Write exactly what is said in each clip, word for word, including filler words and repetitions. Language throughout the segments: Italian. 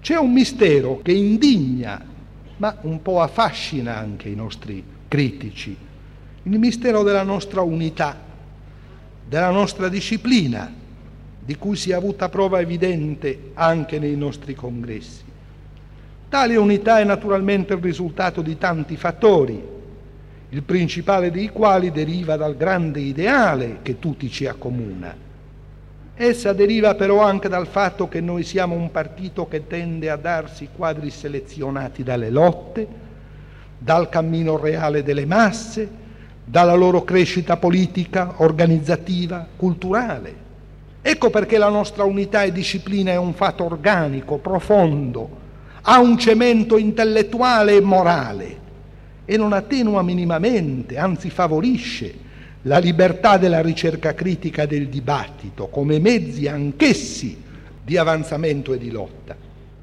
C'è un mistero che indigna, ma un po' affascina anche i nostri critici, il mistero della nostra unità, della nostra disciplina, di cui si è avuta prova evidente anche nei nostri congressi. Tale unità è naturalmente il risultato di tanti fattori, il principale dei quali deriva dal grande ideale che tutti ci accomuna. Essa deriva però anche dal fatto che noi siamo un partito che tende a darsi quadri selezionati dalle lotte, dal cammino reale delle masse, dalla loro crescita politica, organizzativa, culturale. Ecco perché la nostra unità e disciplina è un fatto organico, profondo, ha un cemento intellettuale e morale e non attenua minimamente, anzi favorisce la libertà della ricerca critica e del dibattito come mezzi anch'essi di avanzamento e di lotta.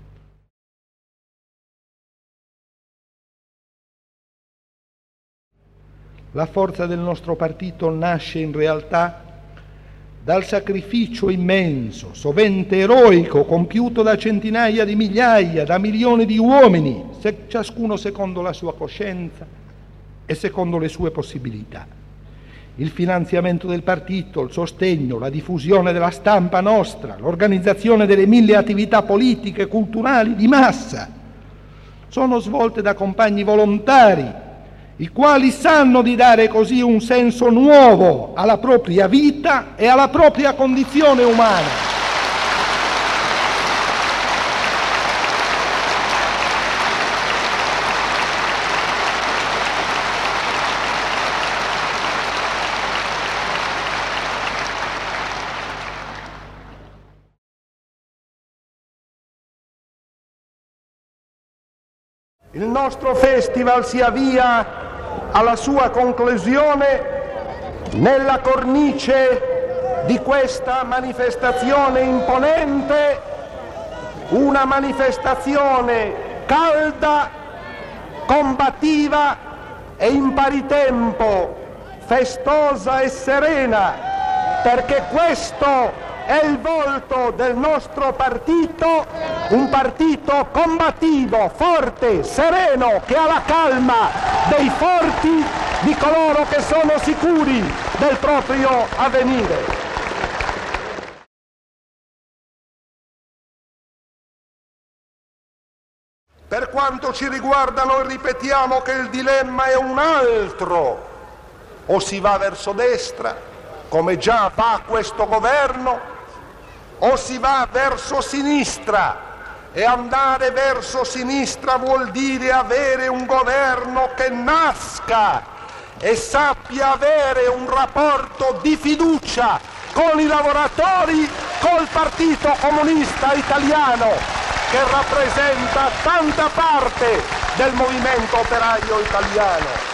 La forza del nostro partito nasce in realtà dal sacrificio immenso, sovente eroico, compiuto da centinaia di migliaia, da milioni di uomini, se, ciascuno secondo la sua coscienza e secondo le sue possibilità. Il finanziamento del partito, il sostegno, la diffusione della stampa nostra, l'organizzazione delle mille attività politiche e culturali di massa sono svolte da compagni volontari, i quali sanno di dare così un senso nuovo alla propria vita e alla propria condizione umana. Il nostro festival si avvia alla sua conclusione nella cornice di questa manifestazione imponente, una manifestazione calda, combattiva e in pari tempo festosa e serena, perché questo è il volto del nostro partito, un partito combattivo, forte, sereno, che ha la calma dei forti, di coloro che sono sicuri del proprio avvenire. Per quanto ci riguarda, noi ripetiamo che il dilemma è un altro: o si va verso destra, come già fa questo governo, o si va verso sinistra, e andare verso sinistra vuol dire avere un governo che nasca e sappia avere un rapporto di fiducia con i lavoratori, col Partito Comunista Italiano, che rappresenta tanta parte del movimento operaio italiano.